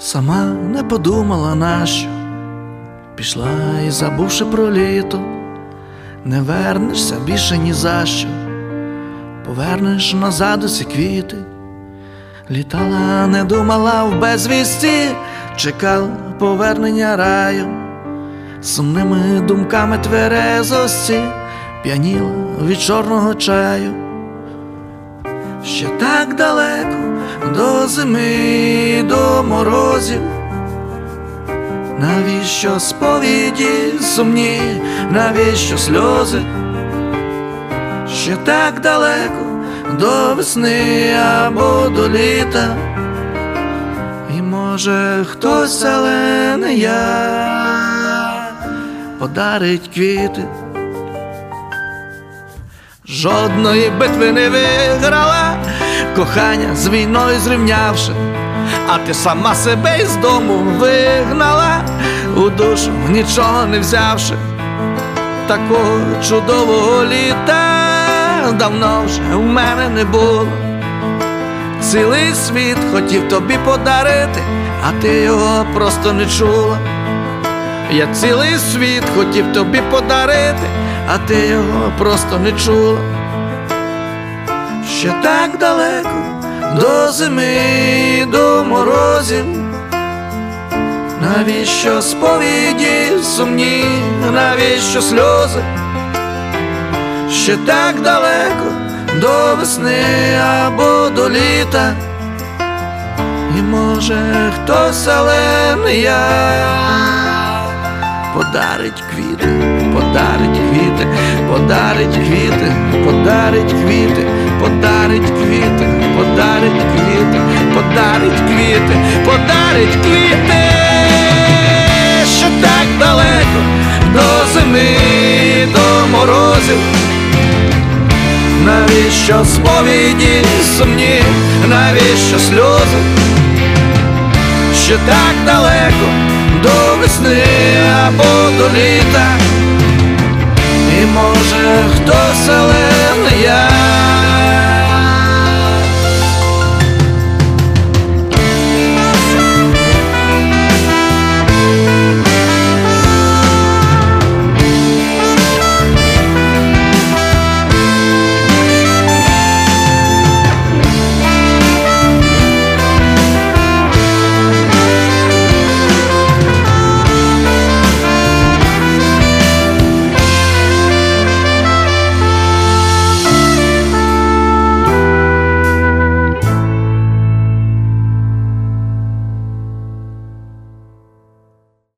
Сама не подумала, нащо пішла і, забувши про літо, не вернешся більше ні за що. Повернеш назад усі квіти. Літала, не думала в безвісті, чекала повернення раю. Сумними думками тверезості п'яніла від чорного чаю. Ще так далеко до зими, до морозів. Навіщо сповіді сумні, навіщо сльози? Ще так далеко до весни або до літа. І може хтось, але не я, подарить квіти. Жодної битви не виграла, кохання з війною зрівнявши, а ти сама себе із дому вигнала, у душу нічого не взявши. Такого чудового літа давно вже в мене не було. Цілий світ хотів тобі подарити, а ти його просто не чула. Я цілий світ хотів тобі подарити, а ти його просто не чула. Ще так далеко до зими, до морозів. Навіщо сповіді сумні, навіщо сльози? Ще так далеко до весни або до літа. І може хтось, але не я, подарить квіти, подарить квіти, подарить квіти, подарить квіти, подарить квіти, подарить квіти, подарить квіти, подарить квіти. Ще так далеко до зими, до морозів. Навіщо сповіді сумні, навіщо сльози? Ще так далеко до весни або